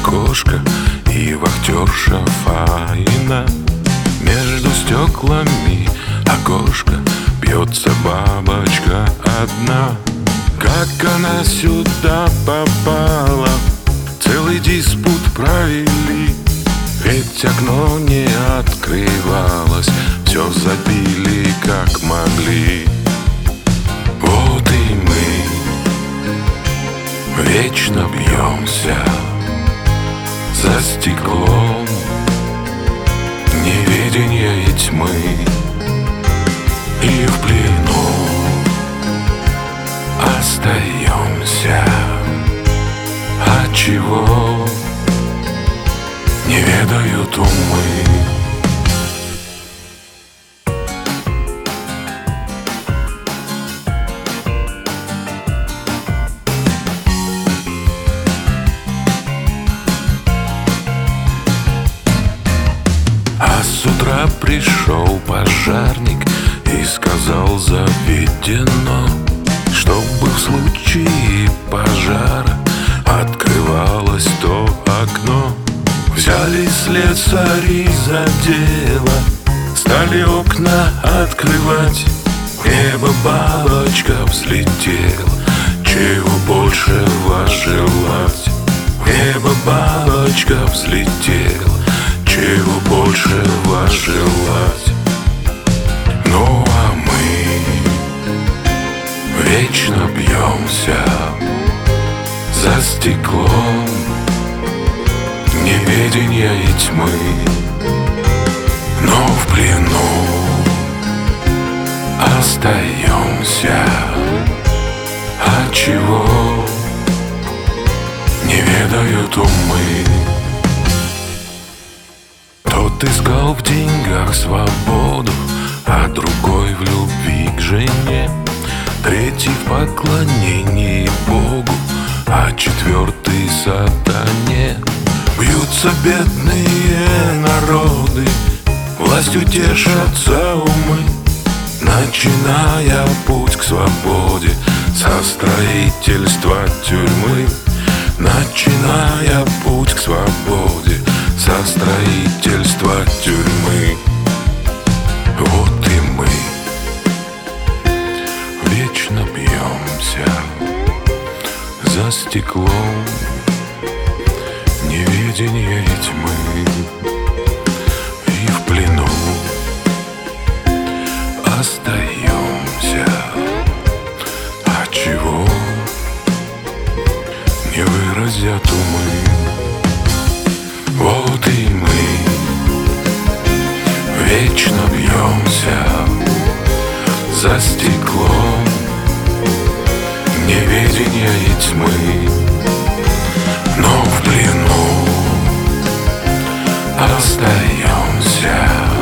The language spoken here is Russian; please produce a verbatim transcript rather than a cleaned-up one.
окошко и вахтерша Фаина. Между стеклами окошко бьется бабочка одна. Как она сюда попала, целый диспут провели. Ведь окно не открывалось, все забили как могли. Вот и мы вечно бьемся за стеклом неведения и тьмы, и в плену остаемся. От чего не ведают умы. А с утра пришел пожарник и сказал заведено, чтобы в случае пожара открывалось то окно. Взяли слесари за дело, стали окна открывать. В небо бабочка взлетела, чего больше вас желать? В небо бабочка взлетела, чего больше вас желать? Ну а мы вечно бьемся за стеклом неведения и тьмы, но в плену остаемся. От чего не ведают умы. Тот искал в деньгах свободу, а другой в любви к жене, третий в поклонении Богу, а четвертый сатане. Бьются бедные народы, властью тешатся умы, начиная путь к свободе со строительства тюрьмы. Начиная путь к свободе со строительства тюрьмы. Вот и мы вечно бьемся за стеклом неведения и тьмы, и в плену остаемся. От чего не выразят умы. Вот и мы вечно бьемся за стеклом неведения и тьмы, но в плену остаемся.